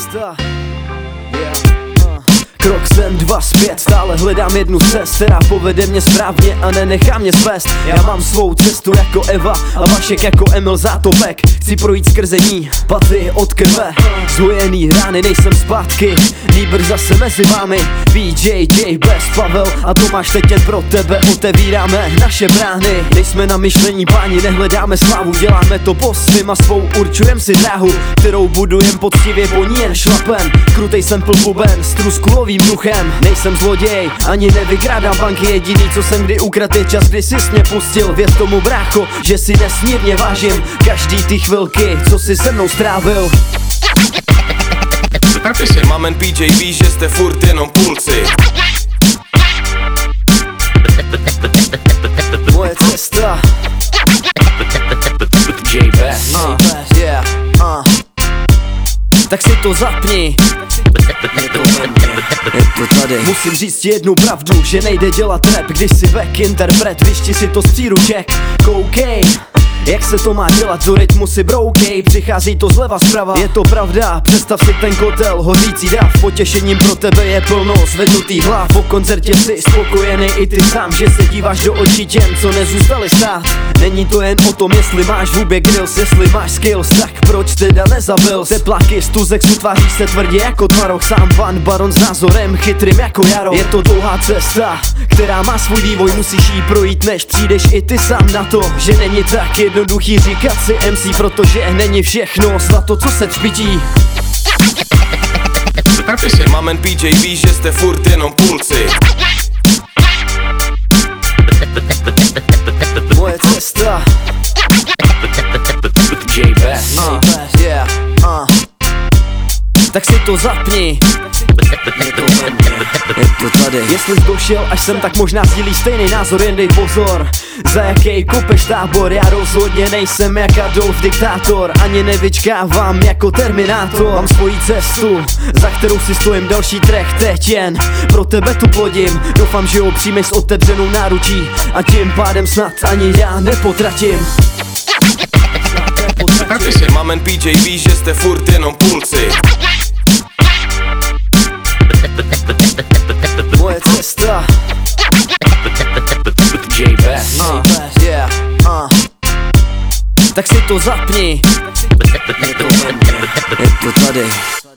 cesta. Krok sem, dva zpět, stále hledám jednu cest, která povede mě správně a nenechá mě svést. Já mám svou cestu jako Eva a Vašek jako Emil Zátopek. Chci projít skrze ní, paty od krve, zhojený rány, nejsem zpátky, nýbrž zase mezi vámi. BJJ, Bez, Pavel a Tomáš, teď jen pro tebe otevíráme naše brány. Nejsme na myšlení páni, nehledáme slávu, děláme to po svým a svou určujem si dráhu, kterou budujem poctivě, po ní jen šlapem. Krutej jsem plbuben s truskulovým duchem, nejsem zloděj, ani nevykrádám banky, jediný co jsem kdy ukradl je čas, kdy jsi mě pustil. Věř tomu brácho, že si nesmírně vážím každý ty chvilky, co si se mnou strávil. Mamen PJ, víš, že jste furt jenom pulci. Moje cesta. Yeah, tak si to zapni. Je to tady. Musím říct jednu pravdu, že nejde dělat rap, když si back interpret, vyšti si to z příruček. Cocaine, jak se to má dělat, do rytmu si broukej, přichází to zleva zprava. Je to pravda, představ si ten kotel, hořící dav, potěšením pro tebe je plno zvednutých hlav. Po koncertě jsi spokojený i ty sám, že se díváš do očí těm, co nezůstali stát. Není to jen o tom, jestli máš v hubě grills, jestli máš skills, tak proč teda nezabil? Tepláky z tuzexu, tváříš se tvrdě jako tvaroh, sám pan baron s názorem chytrým jako jaro. Je to dlouhá cesta, která má svůj vývoj, musíš jí projít, než přijdeš i ty sám na to, že není tak jednoduchý říkat si MC, protože není všechno zlato, co se třpití. Mamen PJ, víš, že jste furt jenom pulci. Moje cesta. Yeah, tak si to zapni. Je to tady. Jestli jsi došel až sem, tak možná sdílíš stejný názor, jen dej pozor, za jaký kopeš tábor. Já rozhodně nejsem jak Adolf diktátor, ani nevyčkávám jako Terminátor. Mám svoji cestu, za kterou si stojím, další track teď jen pro tebe tu plodím. Doufám, že ho přijmeš s otevřenou náručí a tím pádem snad ani já nepotratím. Mamen PJ, víš, že jste furt jenom pulci. Moje cesta. Yeah, tak si to zapni. Je to tady.